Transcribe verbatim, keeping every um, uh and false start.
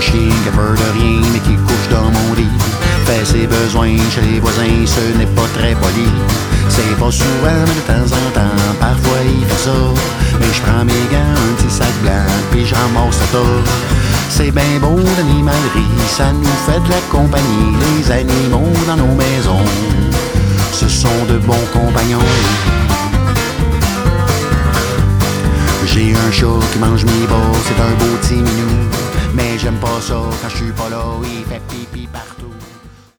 chien qui a peur de rien, mais qui couche dans mon lit. Fait ses besoins chez les voisins, ce n'est pas très poli. C'est pas souvent, mais de temps en temps, parfois il fait ça. Mais je prends mes gants, un petit sac blanc, puis je ramasse le tas. C'est bien beau l'animalerie, ça nous fait de la compagnie. Les animaux dans nos maisons, ce sont de bons compagnons. J'ai un chat qui mange mes bas, c'est un beau petit minou. Mais j'aime pas ça quand je suis pas là, il fait pipi partout.